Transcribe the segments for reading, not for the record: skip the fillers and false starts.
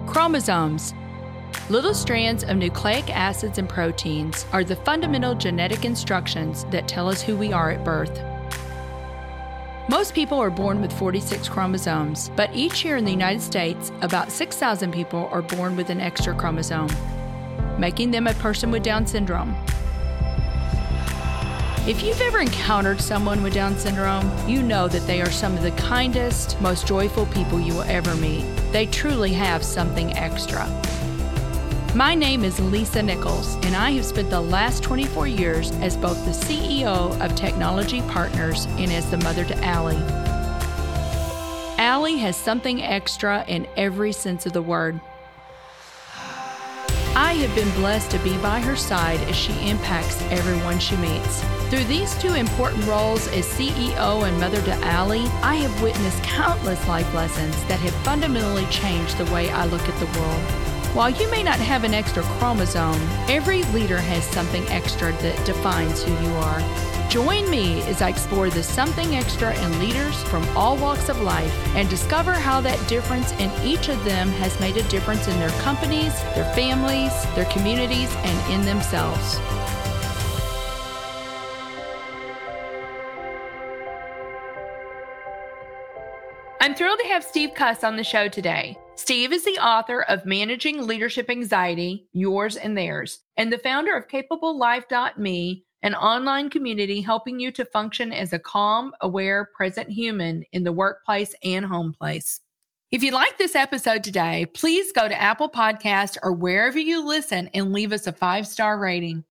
Chromosomes. Little strands of nucleic acids and proteins are the fundamental genetic instructions that tell us who we are at birth. Most people are born with 46 chromosomes, but each year in the United States, about 6,000 people are born with an extra chromosome, making them a person with Down syndrome. If you've ever encountered someone with Down syndrome, you know that they are some of the kindest, most joyful people you will ever meet. They truly have something extra. My name is Lisa Nichols, and I have spent the last 24 years as both the CEO of Technology Partners and as the mother to Allie. Allie has something extra in every sense of the word. I have been blessed to be by her side as she impacts everyone she meets. Through these two important roles as CEO and mother to Allie, I have witnessed countless life lessons that have fundamentally changed the way I look at the world. While you may not have an extra chromosome, every leader has something extra that defines who you are. Join me as I explore the something extra in leaders from all walks of life and discover how that difference in each of them has made a difference in their companies, their families, their communities, and in themselves. I'm thrilled to have Steve Cuss on the show today. Steve is the author of Managing Leadership Anxiety, Yours and Theirs, and the founder of CapableLife.me, an online community helping you to function as a calm, aware, present human in the workplace and home place. If you like this episode today, please go to Apple Podcasts or wherever you listen and leave us a 5-star rating.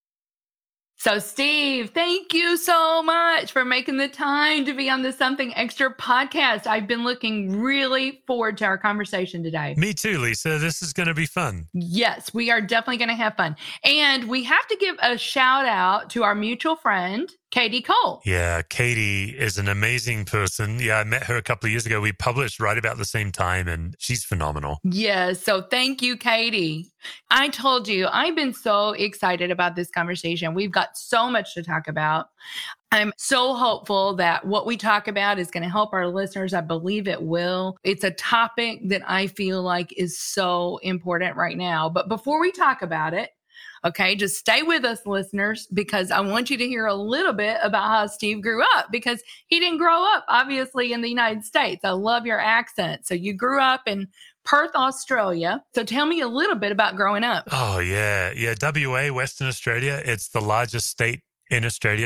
So Steve, thank you so much for making the time to be on the Something Extra podcast. I've been looking really forward to our conversation today. Me too, Lisa. This is going to be fun. Yes, we are definitely going to have fun. And we have to give a shout out to our mutual friend, Katie Cole. Yeah, Katie is an amazing person. Yeah, I met her a couple of years ago. We published right about the same time, and she's phenomenal. Yes, so thank you, Katie. I told you, I've been so excited about this conversation. We've got so much to talk about. I'm so hopeful that what we talk about is going to help our listeners. I believe it will. It's a topic that I feel like is so important right now. But before we talk about it, okay, just stay with us, listeners, because I want you to hear a little bit about how Steve grew up, because he didn't grow up, obviously, in the United States. I love your accent. So you grew up in Perth, Australia. So tell me a little bit about growing up. Oh, yeah. Yeah, WA, Western Australia. It's the largest state in Australia.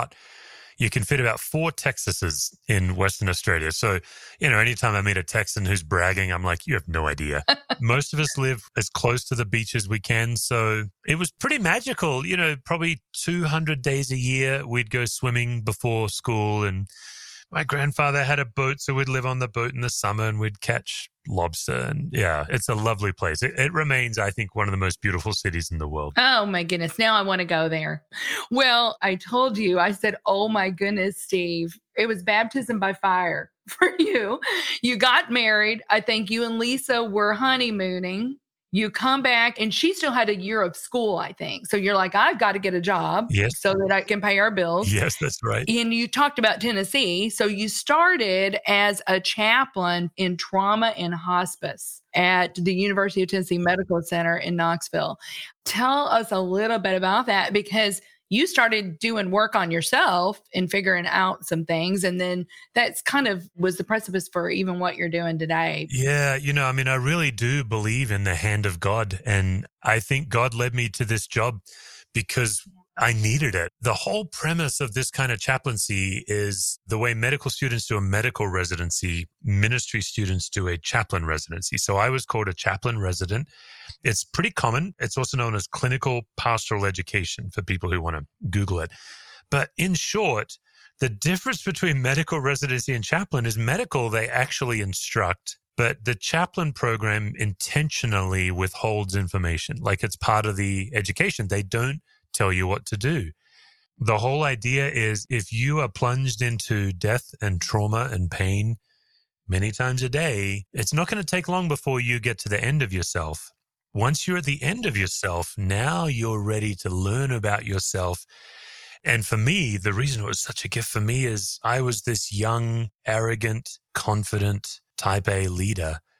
You can fit about 4 Texases in Western Australia. So, anytime I meet a Texan who's bragging, I'm like, you have no idea. Most of us live as close to the beach as we can. So it was pretty magical. Probably 200 days a year, we'd go swimming before school. And my grandfather had a boat, so we'd live on the boat in the summer and we'd catch lobster. And yeah, it's a lovely place. It remains, I think, one of the most beautiful cities in the world. Oh my goodness. Now I want to go there. Well, I told you, I said, oh my goodness, Steve, it was baptism by fire for you. You got married. I think you and Lisa were honeymooning. You come back and she still had a year of school, I think. So you're like, I've got to get a job so that I can pay our bills. Yes, that's right. And you talked about Tennessee. So you started as a chaplain in trauma and hospice at the University of Tennessee Medical Center in Knoxville. Tell us a little bit about that, because you started doing work on yourself and figuring out some things. And then that's kind of was the precipice for even what you're doing today. Yeah. I really do believe in the hand of God. And I think God led me to this job because I needed it. The whole premise of this kind of chaplaincy is the way medical students do a medical residency, ministry students do a chaplain residency. So I was called a chaplain resident. It's pretty common. It's also known as clinical pastoral education for people who want to Google it. But in short, the difference between medical residency and chaplain is medical, they actually instruct, but the chaplain program intentionally withholds information. Like it's part of the education. They don't tell you what to do. The whole idea is if you are plunged into death and trauma and pain many times a day, it's not going to take long before you get to the end of yourself. Once you're at the end of yourself, now you're ready to learn about yourself. And for me, the reason it was such a gift for me is I was this young, arrogant, confident type A leader.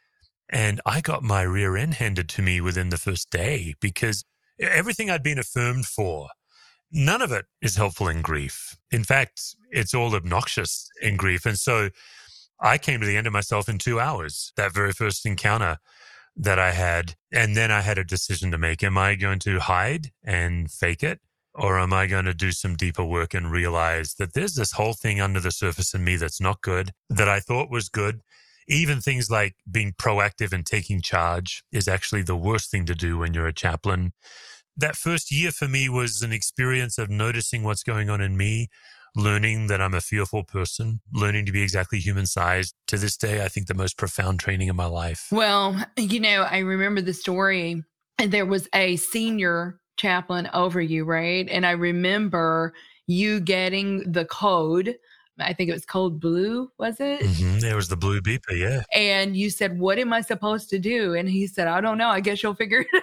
And I got my rear end handed to me within the first day because everything I'd been affirmed for, none of it is helpful in grief. In fact, it's all obnoxious in grief. And so I came to the end of myself in 2 hours, that very first encounter that I had. And then I had a decision to make. Am I going to hide and fake it? Or am I going to do some deeper work and realize that there's this whole thing under the surface in me that's not good, that I thought was good? Even things like being proactive and taking charge is actually the worst thing to do when you're a chaplain. That first year for me was an experience of noticing what's going on in me, learning that I'm a fearful person, learning to be exactly human sized. To this day, I think the most profound training in my life. Well, I remember the story, and there was a senior chaplain over you, right? And I remember you getting the code. I think it was code blue, was it? Mm-hmm. There was the blue beeper, yeah. And you said, what am I supposed to do? And he said, I don't know. I guess you'll figure it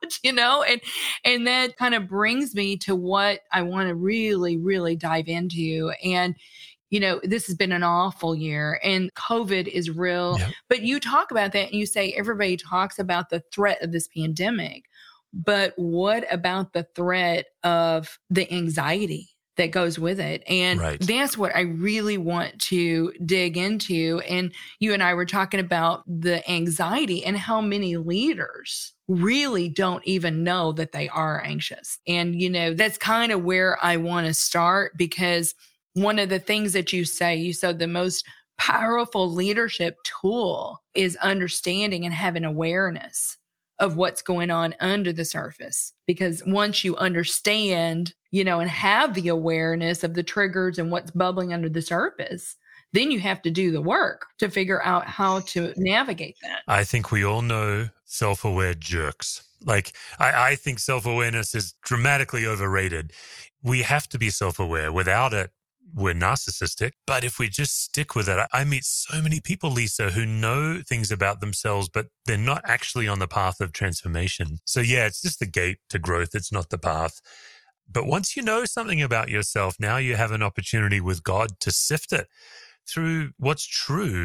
out, And that kind of brings me to what I want to really, really dive into. And, this has been an awful year and COVID is real. Yep. But you talk about that and you say everybody talks about the threat of this pandemic. But what about the threat of the anxiety that goes with it? And That's what I really want to dig into. And you and I were talking about the anxiety and how many leaders really don't even know that they are anxious. And, that's kind of where I want to start, because one of the things that you said the most powerful leadership tool is understanding and having awareness of what's going on under the surface. Because once you understand, and have the awareness of the triggers and what's bubbling under the surface, then you have to do the work to figure out how to navigate that. I think we all know self-aware jerks. Like, I think self-awareness is dramatically overrated. We have to be self-aware. Without it, we're narcissistic. But if we just stick with it, I meet so many people, Lisa, who know things about themselves, but they're not actually on the path of transformation. So yeah, it's just the gate to growth. It's not the path. But once you know something about yourself, now you have an opportunity with God to sift it through what's true.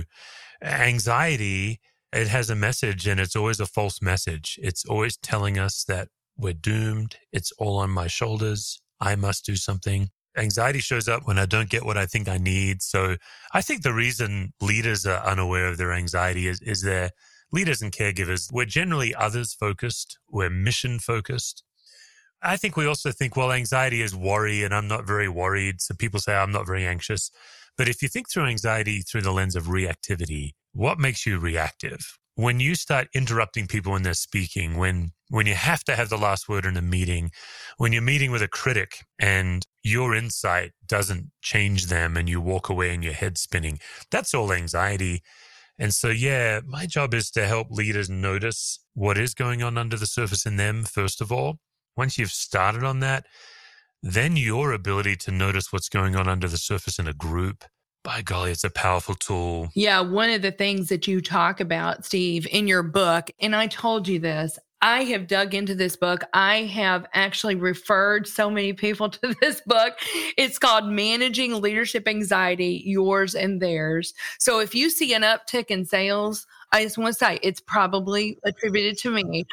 Anxiety, it has a message, and it's always a false message. It's always telling us that we're doomed. It's all on my shoulders. I must do something. Anxiety shows up when I don't get what I think I need. So I think the reason leaders are unaware of their anxiety is they're leaders and caregivers. We're generally others focused. We're mission focused. I think we also think, well, anxiety is worry and I'm not very worried. So people say I'm not very anxious. But if you think through anxiety through the lens of reactivity, what makes you reactive? When you start interrupting people when they're speaking, when you have to have the last word in a meeting, when you're meeting with a critic and your insight doesn't change them and you walk away and your head's spinning, that's all anxiety. And so, yeah, my job is to help leaders notice what is going on under the surface in them, first of all. Once you've started on that, then your ability to notice what's going on under the surface in a group, by golly, it's a powerful tool. Yeah, one of the things that you talk about, Steve, in your book, and I told you this, I have dug into this book. I have actually referred so many people to this book. It's called Managing Leadership Anxiety, Yours and Theirs. So if you see an uptick in sales, I just want to say it's probably attributed to me.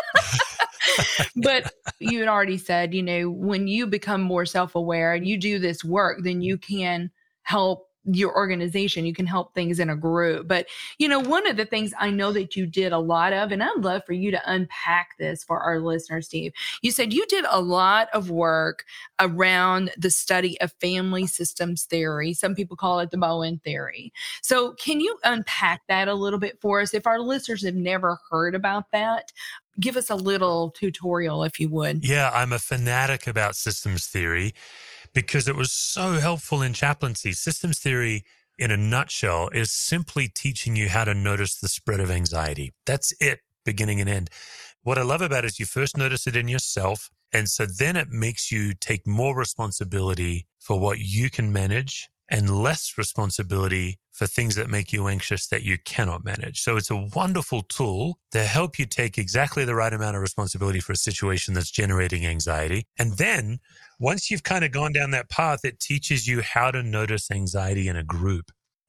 But you had already said, when you become more self-aware and you do this work, then you can help your organization, you can help things in a group. But, one of the things I know that you did a lot of, and I'd love for you to unpack this for our listeners, Steve, you said you did a lot of work around the study of family systems theory. Some people call it the Bowen theory. So can you unpack that a little bit for us? If our listeners have never heard about that, give us a little tutorial, if you would. Yeah, I'm a fanatic about systems theory because it was so helpful in chaplaincy. Systems theory, in a nutshell, is simply teaching you how to notice the spread of anxiety. That's it, beginning and end. What I love about it is you first notice it in yourself, and so then it makes you take more responsibility for what you can manage and less responsibility for things that make you anxious that you cannot manage. So it's a wonderful tool to help you take exactly the right amount of responsibility for a situation that's generating anxiety. And then once you've kind of gone down that path, it teaches you how to notice anxiety in a group.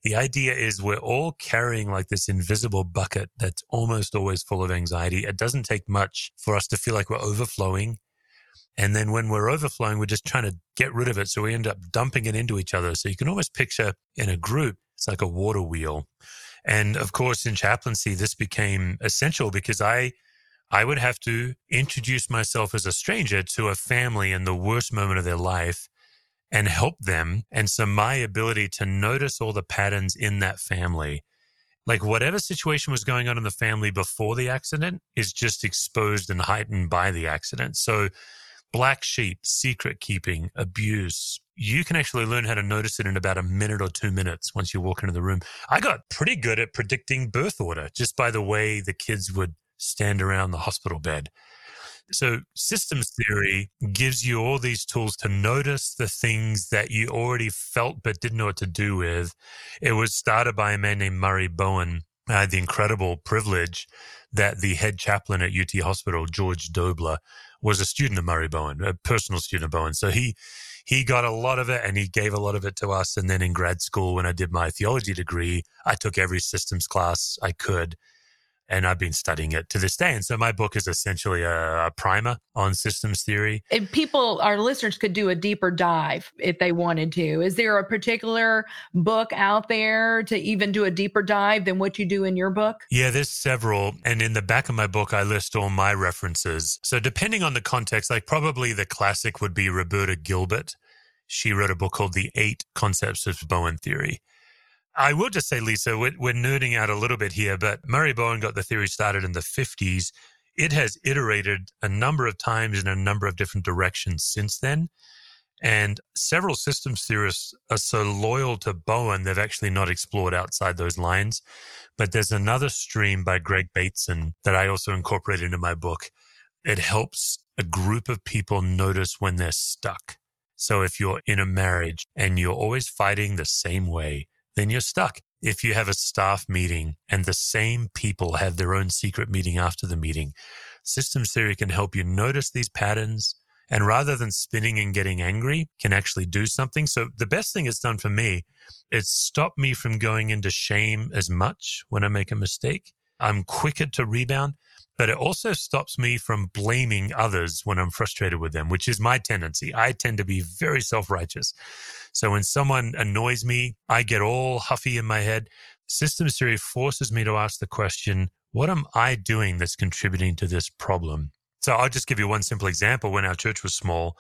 The idea is we're all carrying like this invisible bucket that's almost always full of anxiety. It doesn't take much for us to feel like we're overflowing. And then when we're overflowing, we're just trying to get rid of it. So we end up dumping it into each other. So you can almost picture in a group, it's like a water wheel. And of course, in chaplaincy, this became essential because I would have to introduce myself as a stranger to a family in the worst moment of their life and help them. And so my ability to notice all the patterns in that family, like whatever situation was going on in the family before the accident is just exposed and heightened by the accident. So black sheep, secret keeping, abuse, you can actually learn how to notice it in about a minute or 2 minutes once you walk into the room. I got pretty good at predicting birth order just by the way the kids would stand around the hospital bed. So systems theory gives you all these tools to notice the things that you already felt but didn't know what to do with. It was started by a man named Murray Bowen. I had the incredible privilege that the head chaplain at UT Hospital, George Dobler, was a student of Murray Bowen, a personal student of Bowen. So he got a lot of it and he gave a lot of it to us. And then in grad school, when I did my theology degree, I took every systems class I could. And I've been studying it to this day. And so my book is essentially a primer on systems theory. And our listeners could do a deeper dive if they wanted to. Is there a particular book out there to even do a deeper dive than what you do in your book? Yeah, there's several. And in the back of my book, I list all my references. So depending on the context, like probably the classic would be Roberta Gilbert. She wrote a book called The 8 Concepts of Bowen Theory. I will just say, Lisa, we're nerding out a little bit here, but Murray Bowen got the theory started in the 50s. It has iterated a number of times in a number of different directions since then. And several systems theorists are so loyal to Bowen, they've actually not explored outside those lines. But there's another stream by Greg Bateson that I also incorporate into my book. It helps a group of people notice when they're stuck. So if you're in a marriage and you're always fighting the same way, then you're stuck. If you have a staff meeting and the same people have their own secret meeting after the meeting, systems theory can help you notice these patterns. And rather than spinning and getting angry, can actually do something. So the best thing it's done for me is stop me from going into shame as much when I make a mistake. I'm quicker to rebound, but it also stops me from blaming others when I'm frustrated with them, which is my tendency. I tend to be very self-righteous. So when someone annoys me, I get all huffy in my head. Systems theory forces me to ask the question, what am I doing that's contributing to this problem? So I'll just give you one simple example. When our church was small,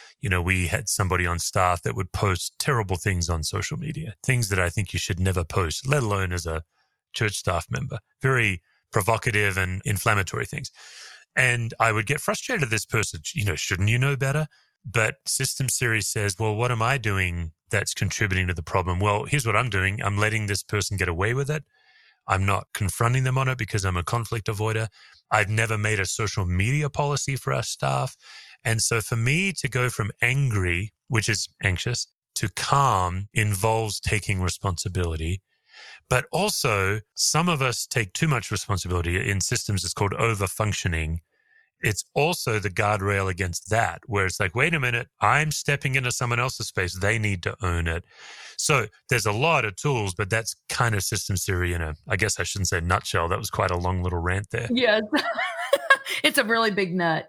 we had somebody on staff that would post terrible things on social media, things that I think you should never post, let alone as a church staff member, very provocative and inflammatory things. And I would get frustrated at this person, shouldn't you know better? But systems theory says, well, what am I doing that's contributing to the problem? Well, here's what I'm doing. I'm letting this person get away with it. I'm not confronting them on it because I'm a conflict avoider. I've never made a social media policy for our staff. And so for me to go from angry, which is anxious, to calm involves taking responsibility. But also, some of us take too much responsibility. In systems, it's called over-functioning. It's also the guardrail against that, where it's like, wait a minute, I'm stepping into someone else's space. They need to own it. So there's a lot of tools, but that's kind of systems theory I guess I shouldn't say nutshell. That was quite a long little rant there. Yes. It's a really big nut.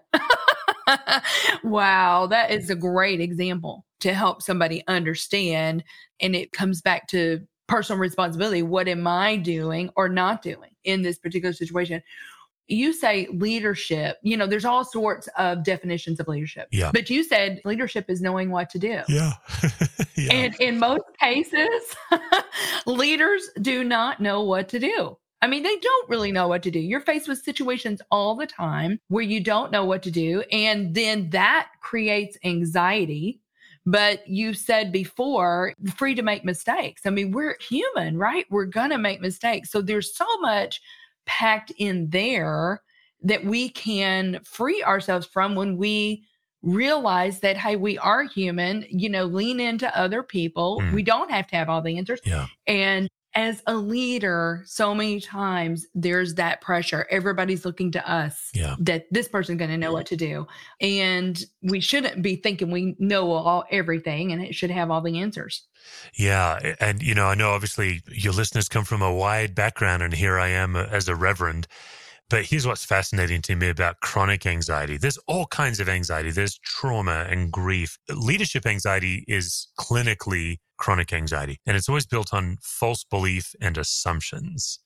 Wow. That is a great example to help somebody understand. And it comes back to personal responsibility. What am I doing or not doing in this particular situation? You say leadership, there's all sorts of definitions of leadership. Yeah. But you said leadership is knowing what to do. Yeah. Yeah. And in most cases, leaders do not know what to do. I mean, they don't really know what to do. You're faced with situations all the time where you don't know what to do. And then that creates anxiety. But you said before, free to make mistakes. I mean, we're human, right? We're going to make mistakes. So there's so much packed in there that we can free ourselves from when we realize that, hey, we are human, lean into other people. We don't have to have all the answers. Yeah. And as a leader, so many times there's that pressure. Everybody's looking to us that this person's going to know what to do. And we shouldn't be thinking we know everything and it should have all the answers. Yeah. And, I know obviously your listeners come from a wide background, and here I am as a reverend. But here's what's fascinating to me about chronic anxiety. There's all kinds of anxiety. There's trauma and grief. Leadership anxiety is clinically chronic anxiety, and it's always built on false belief and assumptions.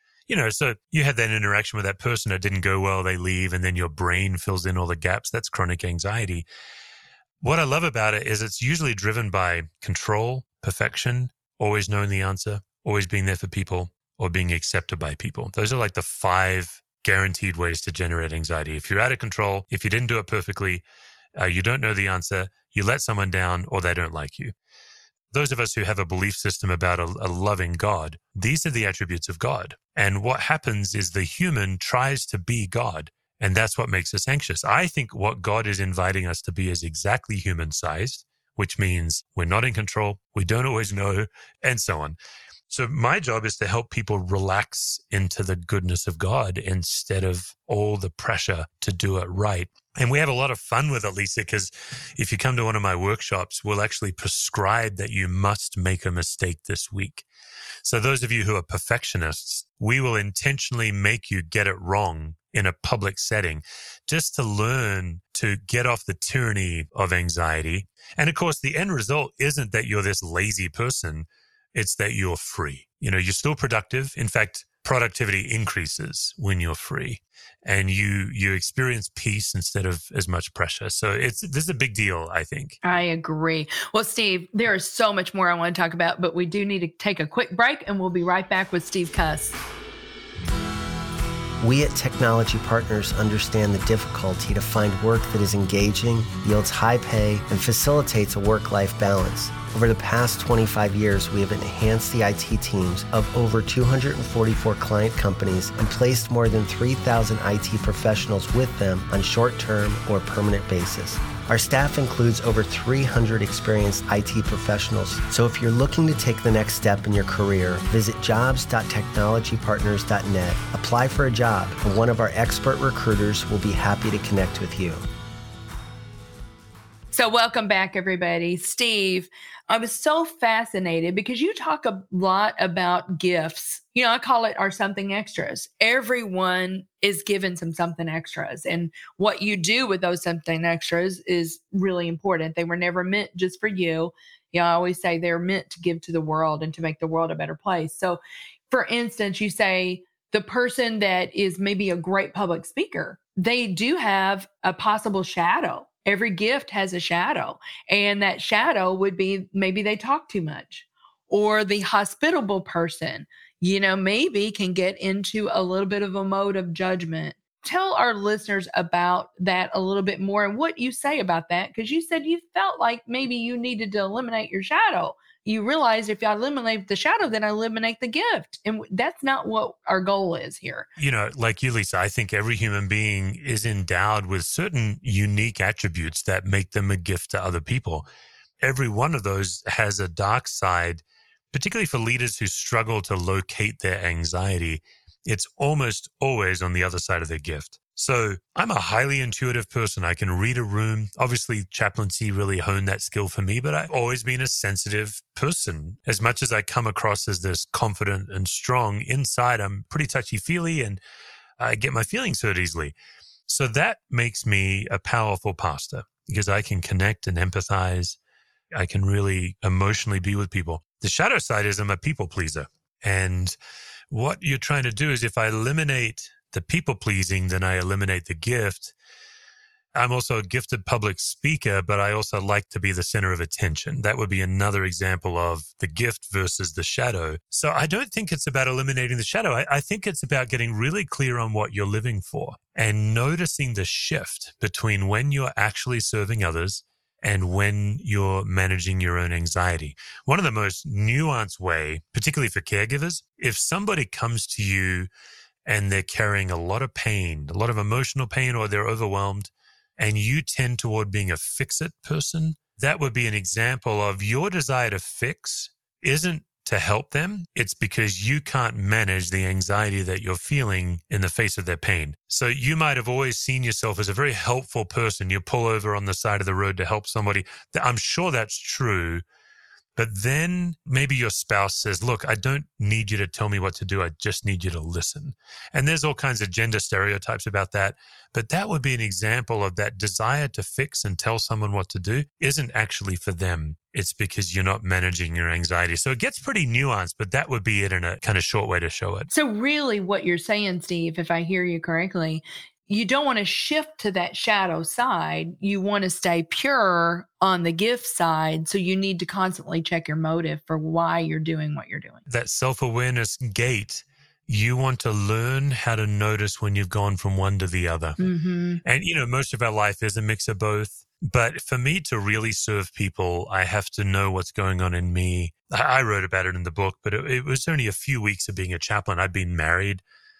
So you had that interaction with that person, it didn't go well, they leave, and then your brain fills in all the gaps. That's chronic anxiety. What I love about it is it's usually driven by control, perfection, always knowing the answer, always being there for people, or being accepted by people. Those are like the 5 guaranteed ways to generate anxiety. If you're out of control, if you didn't do it perfectly, you don't know the answer, you let someone down, or they don't like you. Those of us who have a belief system about a loving God, these are the attributes of God. And what happens is the human tries to be God, and that's what makes us anxious. I think what God is inviting us to be is exactly human-sized, which means we're not in control, we don't always know, and so on. So my job is to help people relax into the goodness of God instead of all the pressure to do it right. And we have a lot of fun with it, Lisa, because if you come to one of my workshops, we'll actually prescribe that you must make a mistake this week. So those of you who are perfectionists, we will intentionally make you get it wrong in a public setting just to learn to get off the tyranny of anxiety. And of course, the end result isn't that you're this lazy person. It's that you're free. You're still productive. In fact, productivity increases when you're free, and you experience peace instead of as much pressure. So this is a big deal, I think. I agree. Well, Steve, there is so much more I want to talk about, but we do need to take a quick break, and we'll be right back with Steve Cuss. We at Technology Partners understand the difficulty to find work that is engaging, yields high pay, and facilitates a work-life balance. Over the past 25 years, we have enhanced the IT teams of over 244 client companies and placed more than 3,000 IT professionals with them on short-term or permanent basis. Our staff includes over 300 experienced IT professionals. So if you're looking to take the next step in your career, visit jobs.technologypartners.net, apply for a job, and one of our expert recruiters will be happy to connect with you. So welcome back, everybody. Steve, I was so fascinated because you talk a lot about gifts. I call it our something extras. Everyone is given some something extras. And what you do with those something extras is really important. They were never meant just for you. I always say they're meant to give to the world and to make the world a better place. So, for instance, you say the person that is maybe a great public speaker, they do have a possible shadow. Every gift has a shadow, and that shadow would be maybe they talk too much, or the hospitable person, maybe can get into a little bit of a mode of judgment. Tell our listeners about that a little bit more and what you say about that, because you said you felt like maybe you needed to eliminate your shadow. You realize if I eliminate the shadow, then I eliminate the gift. And that's not what our goal is here. Like you, Lisa, I think every human being is endowed with certain unique attributes that make them a gift to other people. Every one of those has a dark side, particularly for leaders who struggle to locate their anxiety. It's almost always on the other side of their gift. So I'm a highly intuitive person. I can read a room. Obviously, chaplaincy really honed that skill for me, but I've always been a sensitive person. As much as I come across as this confident and strong, inside I'm pretty touchy-feely and I get my feelings hurt easily. So that makes me a powerful pastor because I can connect and empathize. I can really emotionally be with people. The shadow side is I'm a people pleaser. And what you're trying to do is if I eliminate the people pleasing, then I eliminate the gift. I'm also a gifted public speaker, but I also like to be the center of attention. That would be another example of the gift versus the shadow. So I don't think it's about eliminating the shadow. I think it's about getting really clear on what you're living for and noticing the shift between when you're actually serving others and when you're managing your own anxiety. One of the most nuanced way, particularly for caregivers, if somebody comes to you and they're carrying a lot of pain, a lot of emotional pain, or they're overwhelmed, and you tend toward being a fix-it person, that would be an example of your desire to fix isn't to help them, it's because you can't manage the anxiety that you're feeling in the face of their pain. So you might have always seen yourself as a very helpful person. You pull over on the side of the road to help somebody. I'm sure that's true. But then maybe your spouse says, look, I don't need you to tell me what to do. I just need you to listen. And there's all kinds of gender stereotypes about that. But that would be an example of that desire to fix and tell someone what to do isn't actually for them. It's because you're not managing your anxiety. So it gets pretty nuanced, but that would be it in a kind of short way to show it. So really what you're saying, Steve, if I hear you correctly, you don't want to shift to that shadow side. You want to stay pure on the gift side. So you need to constantly check your motive for why you're doing what you're doing. That self-awareness gate, you want to learn how to notice when you've gone from one to the other. Mm-hmm. And, most of our life is a mix of both. But for me to really serve people, I have to know what's going on in me. I wrote about it in the book, but it was only a few weeks of being a chaplain. I'd been married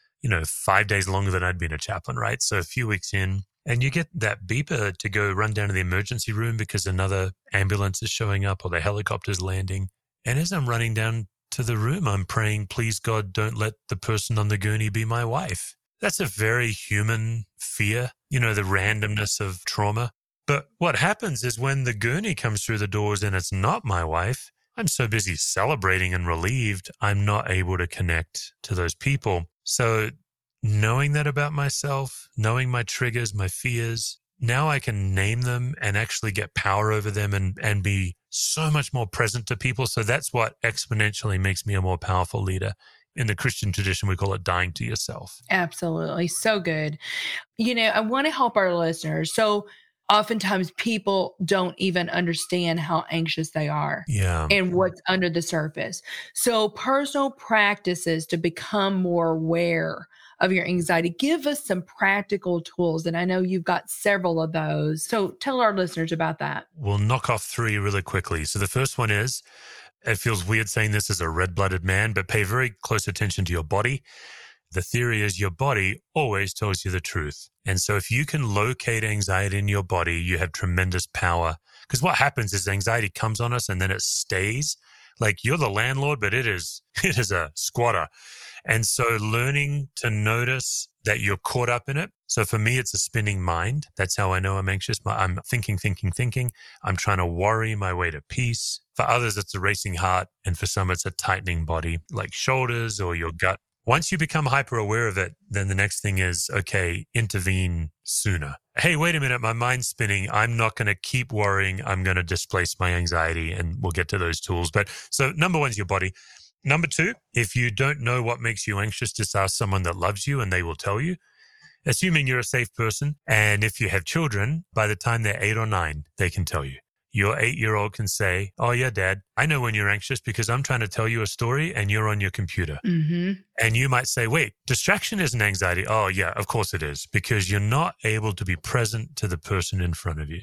5 days longer than I'd been a chaplain, right? So a few weeks in, and you get that beeper to go run down to the emergency room because another ambulance is showing up or the helicopter's landing. And as I'm running down to the room, I'm praying, please God, don't let the person on the gurney be my wife. That's a very human fear, the randomness of trauma. But what happens is when the gurney comes through the doors and it's not my wife, I'm so busy celebrating and relieved, I'm not able to connect to those people. So knowing that about myself, knowing my triggers, my fears, now I can name them and actually get power over them and be so much more present to people. So that's what exponentially makes me a more powerful leader. In the Christian tradition, we call it dying to yourself. Absolutely. So good. I want to help our listeners. So oftentimes people don't even understand how anxious they are and what's under the surface. So personal practices to become more aware of your anxiety. Give us some practical tools. And I know you've got several of those. So tell our listeners about that. We'll knock off 3 really quickly. So the first one is, it feels weird saying this as a red-blooded man, but pay very close attention to your body. The theory is your body always tells you the truth. And so if you can locate anxiety in your body, you have tremendous power. Because what happens is anxiety comes on us and then it stays. Like you're the landlord, but it is a squatter. And so learning to notice that you're caught up in it. So for me, it's a spinning mind. That's how I know I'm anxious. I'm thinking. I'm trying to worry my way to peace. For others, it's a racing heart. And for some, it's a tightening body, like shoulders or your gut. Once you become hyper aware of it, then the next thing is, okay, intervene sooner. Hey, wait a minute, my mind's spinning. I'm not going to keep worrying. I'm going to displace my anxiety, and we'll get to those tools. But so number 1 is your body. Number 2, if you don't know what makes you anxious, just ask someone that loves you and they will tell you, assuming you're a safe person. And if you have children, by the time they're 8 or 9, they can tell you. Your 8-year-old can say, oh yeah, Dad, I know when you're anxious because I'm trying to tell you a story and you're on your computer. Mm-hmm. And you might say, wait, distraction isn't anxiety. Oh yeah, of course it is, because you're not able to be present to the person in front of you.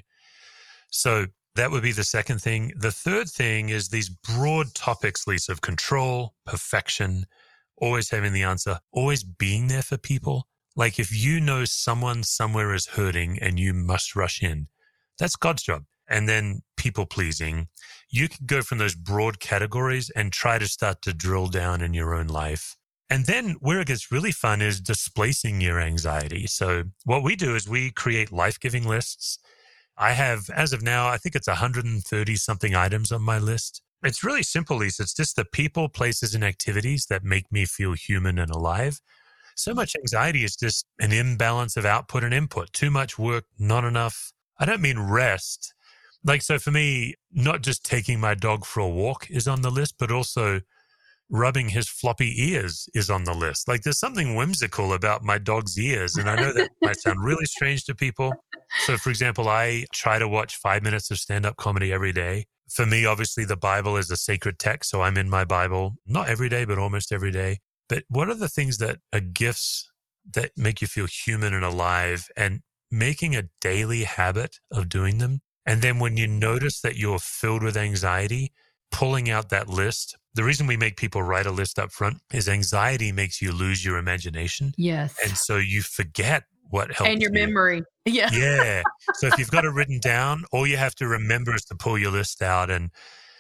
So that would be the second thing. The third thing is these broad topics, Lisa, of control, perfection, always having the answer, always being there for people. Like if you know someone somewhere is hurting and you must rush in, that's God's job. And then people pleasing, you can go from those broad categories and try to start to drill down in your own life. And then where it gets really fun is displacing your anxiety. So what we do is we create life-giving lists. I have, as of now, I think it's 130 something items on my list. It's really simple, Lisa. It's just the people, places, and activities that make me feel human and alive. So much anxiety is just an imbalance of output and input. Too much work, not enough. I don't mean rest. So for me, not just taking my dog for a walk is on the list, but also rubbing his floppy ears is on the list. There's something whimsical about my dog's ears. And I know that might sound really strange to people. So for example, I try to watch 5 minutes of stand-up comedy every day. For me, obviously, the Bible is a sacred text. So I'm in my Bible, not every day, but almost every day. But what are the things that are gifts that make you feel human and alive, and making a daily habit of doing them? And then when you notice that you're filled with anxiety, pulling out that list. The reason we make people write a list up front is anxiety makes you lose your imagination. Yes. And so you forget what helps. And your memory. Yeah. Yeah. So if you've got it written down, all you have to remember is to pull your list out. And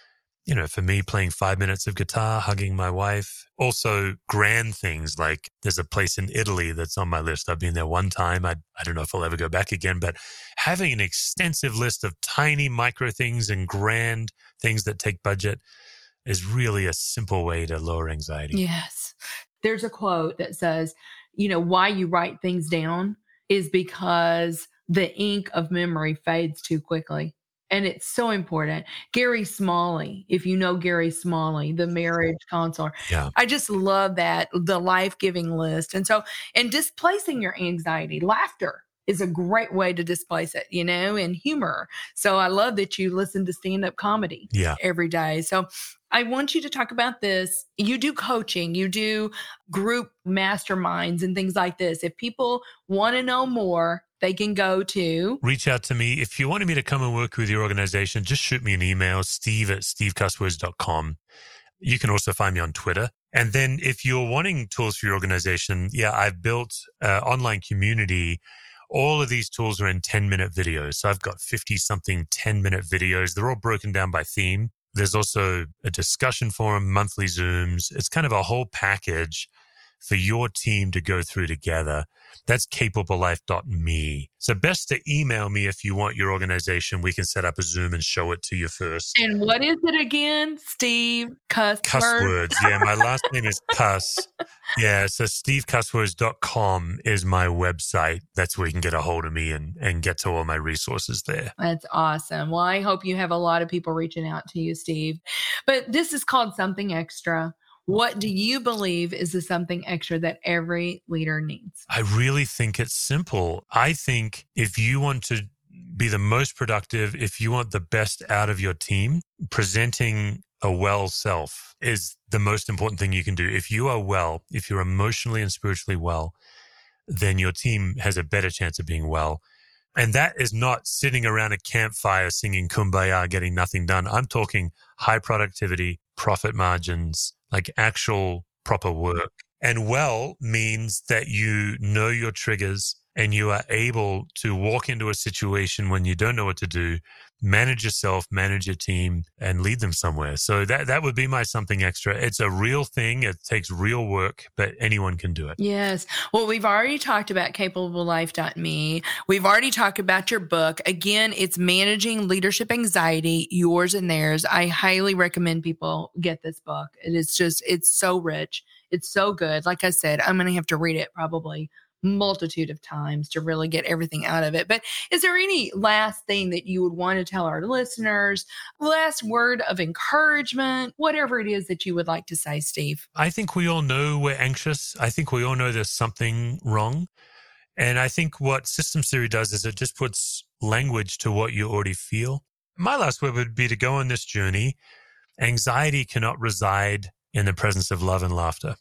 For me, playing 5 minutes of guitar, hugging my wife. Also grand things like there's a place in Italy that's on my list. I've been there one time. I don't know if I'll ever go back again, but having an extensive list of tiny micro things and grand things that take budget is really a simple way to lower anxiety. Yes. There's a quote that says, why you write things down is because the ink of memory fades too quickly. And it's so important. Gary Smalley, if you know Gary Smalley, the marriage counselor. Yeah. I just love that, the life-giving list. And displacing your anxiety, laughter is a great way to displace it, and humor. So I love that you listen to stand-up comedy every day. So I want you to talk about this. You do coaching, you do group masterminds and things like this. If people want to know more, they can go to... Reach out to me. If you wanted me to come and work with your organization, just shoot me an email, steve@stevecusswords.com. You can also find me on Twitter. And then if you're wanting tools for your organization, I've built an online community. All of these tools are in 10-minute videos. So I've got 50-something 10-minute videos. They're all broken down by theme. There's also a discussion forum, monthly Zooms. It's kind of a whole package for your team to go through together. That's capablelife.me. So best to email me if you want your organization. We can set up a Zoom and show it to you first. And what is it again? Steve Cusswords? Cusswords. Yeah, my last name is Cuss. Yeah, so stevecusswords.com is my website. That's where you can get a hold of me and get to all my resources there. That's awesome. Well, I hope you have a lot of people reaching out to you, Steve. But this is called Something Extra. What do you believe is the something extra that every leader needs? I really think it's simple. I think if you want to be the most productive, if you want the best out of your team, presenting a well self is the most important thing you can do. If you are well, if you're emotionally and spiritually well, then your team has a better chance of being well. And that is not sitting around a campfire singing Kumbaya, getting nothing done. I'm talking high productivity, profit margins, like actual proper work. And well means that you know your triggers and you are able to walk into a situation when you don't know what to do, manage yourself, manage your team, and lead them somewhere. So that would be my something extra. It's a real thing. It takes real work, but anyone can do it. Yes. Well, we've already talked about capablelife.me. We've already talked about your book. Again, it's Managing Leadership Anxiety, Yours and Theirs. I highly recommend people get this book. It's so rich. It's so good. Like I said, I'm going to have to read it probably multitude of times to really get everything out of it. But is there any last thing that you would want to tell our listeners? Last word of encouragement, whatever it is that you would like to say, Steve? I think we all know we're anxious. I think we all know there's something wrong. And I think what systems theory does is it just puts language to what you already feel. My last word would be to go on this journey. Anxiety cannot reside in the presence of love and laughter.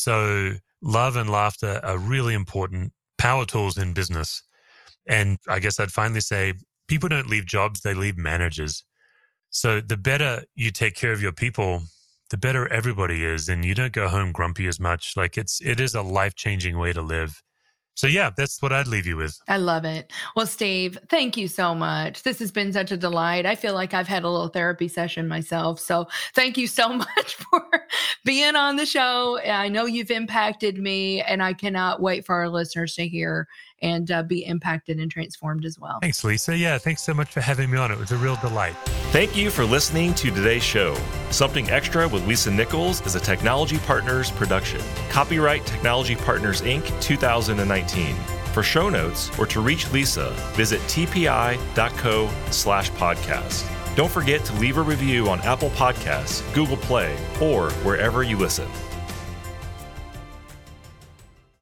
So love and laughter are really important power tools in business. And I guess I'd finally say people don't leave jobs, they leave managers. So the better you take care of your people, the better everybody is. And you don't go home grumpy as much. Like it is a life-changing way to live. So yeah, that's what I'd leave you with. I love it. Well, Steve, thank you so much. This has been such a delight. I feel like I've had a little therapy session myself. So thank you so much for being on the show. I know you've impacted me, and I cannot wait for our listeners to hear and be impacted and transformed as well. Thanks, Lisa. Yeah, thanks so much for having me on. It was a real delight. Thank you for listening to today's show. Something Extra with Lisa Nichols is a Technology Partners production. Copyright Technology Partners, Inc. 2019. For show notes or to reach Lisa, visit tpi.co/podcast. Don't forget to leave a review on Apple Podcasts, Google Play, or wherever you listen.